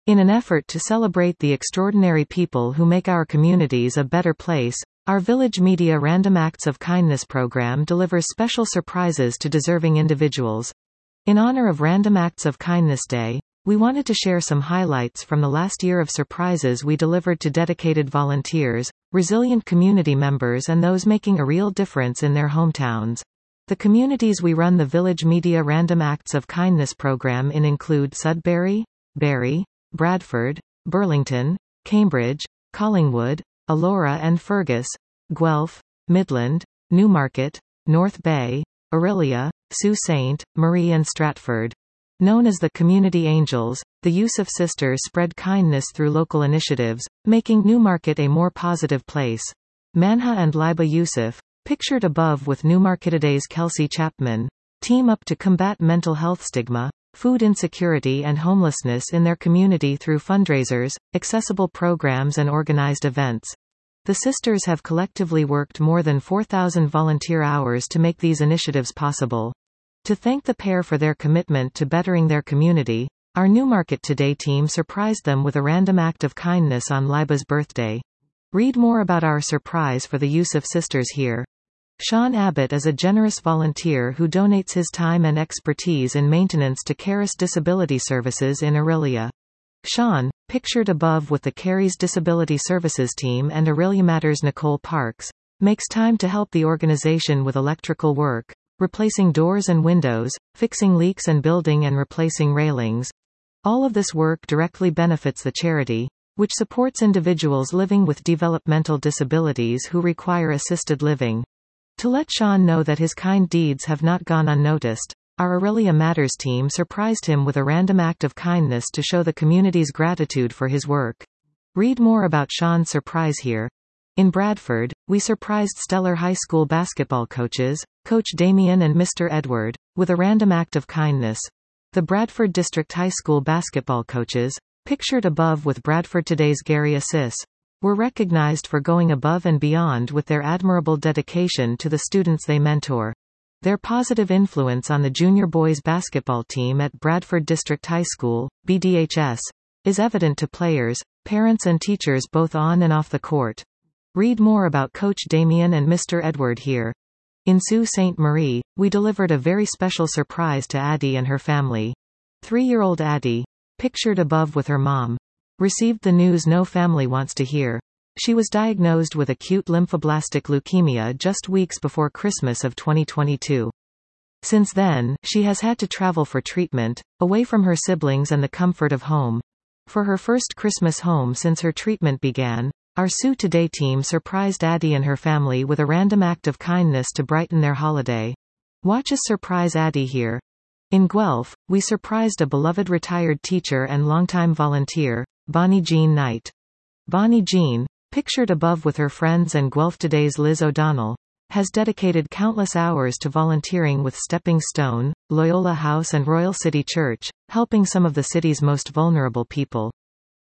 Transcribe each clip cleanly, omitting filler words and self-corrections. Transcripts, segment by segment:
In an effort to celebrate the extraordinary people who make our communities a better place, our Village Media Random Acts of Kindness program delivers special surprises to deserving individuals. In honor of Random Acts of Kindness Day, we wanted to share some highlights from the last year of surprises we delivered to dedicated volunteers, resilient community members and those making a real difference in their hometowns. The communities we run the Village Media Random Acts of Kindness program in include Sudbury, Barrie, Bradford, Burlington, Cambridge, Collingwood, Elora and Fergus, Guelph, Midland, Newmarket, North Bay, Orillia, Sault Ste. Marie and Stratford. Known as the Community Angels, the Yusuf sisters spread kindness through local initiatives, making Newmarket a more positive place. Manha and Liba Yusuf, pictured above with Newmarketaday's Kelsey Chapman, team up to combat mental health stigma, food insecurity and homelessness in their community through fundraisers, accessible programs and organized events. The sisters have collectively worked more than 4,000 volunteer hours to make these initiatives possible. To thank the pair for their commitment to bettering their community, our Newmarket Today team surprised them with a random act of kindness on Liba's birthday. Read more about our surprise for the Yusuf sisters here. Sean Abbott is a generous volunteer who donates his time and expertise in maintenance to Caris Disability Services in Orillia. Sean, pictured above with the Caris Disability Services team and Orillia Matters Nicole Parks, makes time to help the organization with electrical work, replacing doors and windows, fixing leaks and building and replacing railings. All of this work directly benefits the charity, which supports individuals living with developmental disabilities who require assisted living. To let Sean know that his kind deeds have not gone unnoticed, our Orillia Matters team surprised him with a random act of kindness to show the community's gratitude for his work. Read more about Sean's surprise here. In Bradford, we surprised Stellar High School basketball coaches, Coach Damien and Mr. Edward, with a random act of kindness. The Bradford District High School basketball coaches, pictured above with Bradford Today's Gary Assis, were recognized for going above and beyond with their admirable dedication to the students they mentor. Their positive influence on the junior boys basketball team at Bradford District High School, BDHS, is evident to players, parents and teachers both on and off the court. Read more about Coach Damien and Mr. Edward here. In Sault Ste. Marie, we delivered a very special surprise to Addie and her family. 3-year-old Addie, pictured above with her mom, received the news no family wants to hear. She was diagnosed with acute lymphoblastic leukemia just weeks before Christmas of 2022. Since then, she has had to travel for treatment, away from her siblings and the comfort of home. For her first Christmas home since her treatment began, our Sault Today team surprised Addie and her family with a random act of kindness to brighten their holiday. Watch us surprise Addie here. In Guelph, we surprised a beloved retired teacher and longtime volunteer, Bonnie Jean Knight. Bonnie Jean, pictured above with her friends and Guelph Today's Liz O'Donnell, has dedicated countless hours to volunteering with Stepping Stone, Loyola House and Royal City Church, helping some of the city's most vulnerable people.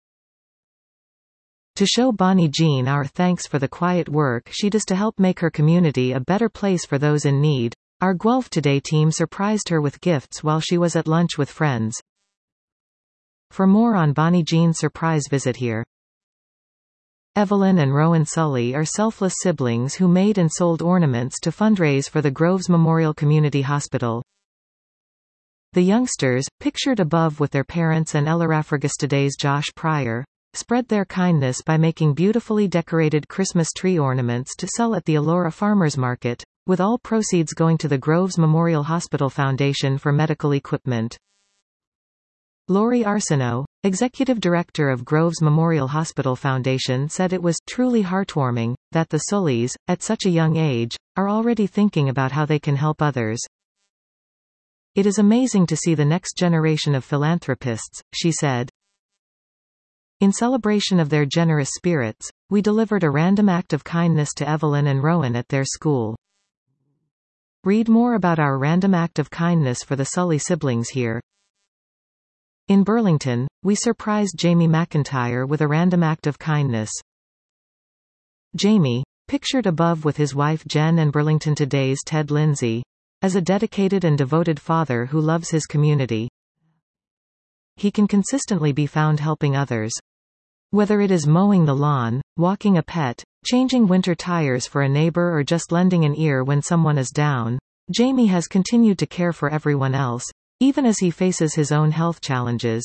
To show Bonnie Jean our thanks for the quiet work she does to help make her community a better place for those in need, our Guelph Today team surprised her with gifts while she was at lunch with friends. For more on Bonnie Jean's surprise, visit here. Evelyn and Rowan Sully are selfless siblings who made and sold ornaments to fundraise for the Groves Memorial Community Hospital. The youngsters, pictured above with their parents and Ellorafragus Today's Josh Pryor, spread their kindness by making beautifully decorated Christmas tree ornaments to sell at the Elora Farmers Market, with all proceeds going to the Groves Memorial Hospital Foundation for medical equipment. Lori Arsenault, executive director of Groves Memorial Hospital Foundation, said it was truly heartwarming that the Sullys, at such a young age, are already thinking about how they can help others. It is amazing to see the next generation of philanthropists, she said. In celebration of their generous spirits, we delivered a random act of kindness to Evelyn and Rowan at their school. Read more about our random act of kindness for the Sully siblings here. In Burlington, we surprised Jamie McIntyre with a random act of kindness. Jamie, pictured above with his wife Jen and Burlington Today's Ted Lindsay, as a dedicated and devoted father who loves his community. he can consistently be found helping others. Whether it is mowing the lawn, walking a pet, changing winter tires for a neighbor or just lending an ear when someone is down, Jamie has continued to care for everyone else, even as he faces his own health challenges.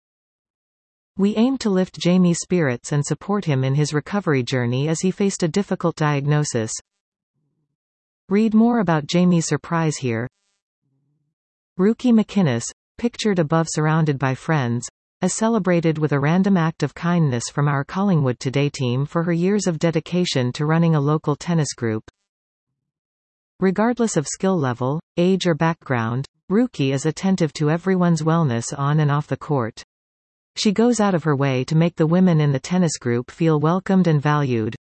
We aim to lift Jamie's spirits and support him in his recovery journey as he faced a difficult diagnosis. Read more about Jamie's surprise here. Ruki McInnes, pictured above surrounded by friends, is celebrated with a random act of kindness from our Collingwood Today team for her years of dedication to running a local tennis group. Regardless of skill level, age or background, Ruki is attentive to everyone's wellness on and off the court. She goes out of her way to make the women in the tennis group feel welcomed and valued.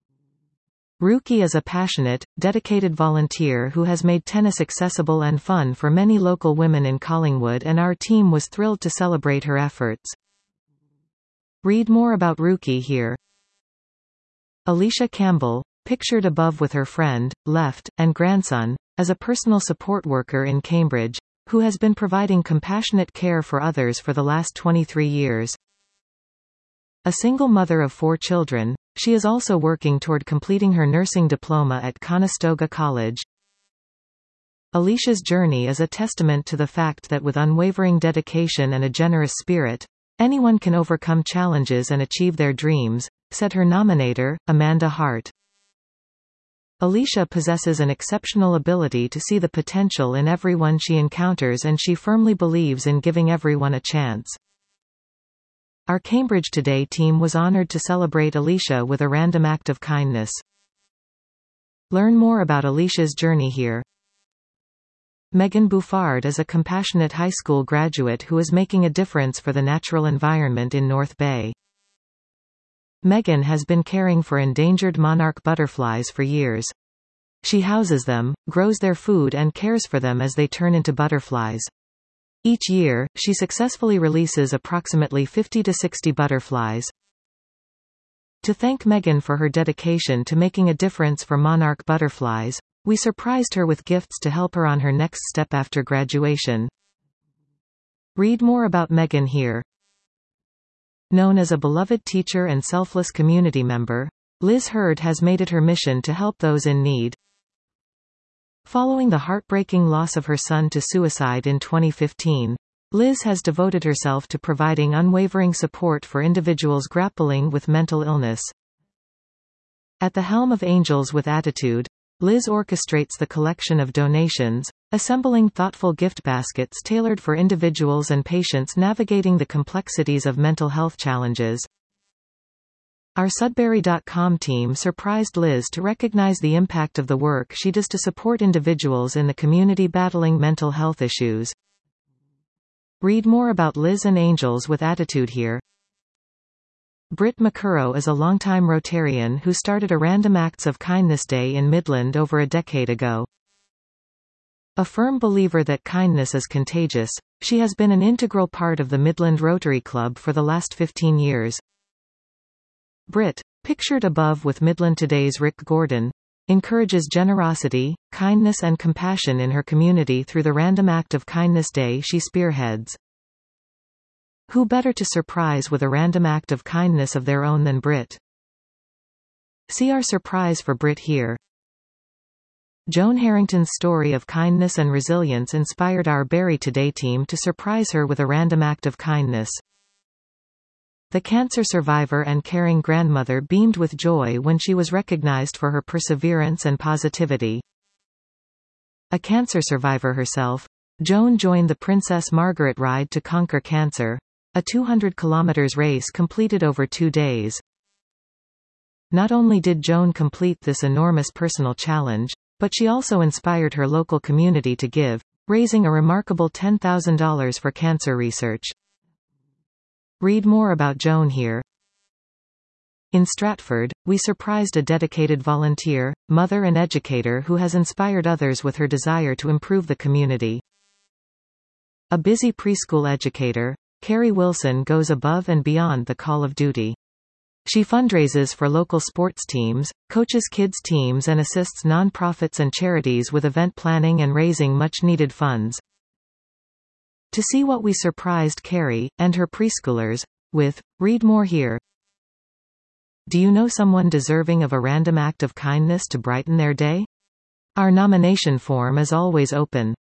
Ruki is a passionate, dedicated volunteer who has made tennis accessible and fun for many local women in Collingwood, and our team was thrilled to celebrate her efforts. Read more about Ruki here. Alicia Campbell, pictured above with her friend, Left, and grandson, is a personal support worker in Cambridge, who has been providing compassionate care for others for the last 23 years. A single mother of 4 children, she is also working toward completing her nursing diploma at Conestoga College. Alicia's journey is a testament to the fact that with unwavering dedication and a generous spirit, anyone can overcome challenges and achieve their dreams, said her nominator, Amanda Hart. Alicia possesses an exceptional ability to see the potential in everyone she encounters, and she firmly believes in giving everyone a chance. Our Cambridge Today team was honored to celebrate Alicia with a random act of kindness. Learn more about Alicia's journey here. Megan Bouffard is a compassionate high school graduate who is making a difference for the natural environment in North Bay. Megan has been caring for endangered monarch butterflies for years. She houses them, grows their food and cares for them as they turn into butterflies. Each year, she successfully releases approximately 50 to 60 butterflies. To thank Megan for her dedication to making a difference for monarch butterflies, we surprised her with gifts to help her on her next step after graduation. Read more about Megan here. Known as a beloved teacher and selfless community member, Liz Hurd has made it her mission to help those in need. Following the heartbreaking loss of her son to suicide in 2015, Liz has devoted herself to providing unwavering support for individuals grappling with mental illness. At the helm of Angels with Attitude, Liz orchestrates the collection of donations, assembling thoughtful gift baskets tailored for individuals and patients navigating the complexities of mental health challenges. Our Sudbury.com team surprised Liz to recognize the impact of the work she does to support individuals in the community battling mental health issues. Read more about Liz and Angels with Attitude here. Britt McCurrow is a longtime Rotarian who started a Random Acts of Kindness Day in Midland over a decade ago. A firm believer that kindness is contagious, she has been an integral part of the Midland Rotary Club for the last 15 years. Britt, pictured above with Midland Today's Rick Gordon, encourages generosity, kindness and compassion in her community through the Random Act of Kindness Day she spearheads. Who better to surprise with a random act of kindness of their own than Britt? See our surprise for Britt here. Joan Harrington's story of kindness and resilience inspired our Barrie Today team to surprise her with a random act of kindness. The cancer survivor and caring grandmother beamed with joy when she was recognized for her perseverance and positivity. A cancer survivor herself, Joan joined the Princess Margaret Ride to Conquer Cancer, a 200 km race completed over 2 days. Not only did Joan complete this enormous personal challenge, but she also inspired her local community to give, raising a remarkable $10,000 for cancer research. Read more about Joan here. In Stratford, we surprised a dedicated volunteer, mother and educator who has inspired others with her desire to improve the community. A busy preschool educator, Carrie Wilson goes above and beyond the call of duty. She fundraises for local sports teams, coaches kids' teams and assists nonprofits and charities with event planning and raising much-needed funds. To see what we surprised Carrie, and her preschoolers, with. Read more here. Do you know someone deserving of a random act of kindness to brighten their day? Our nomination form is always open.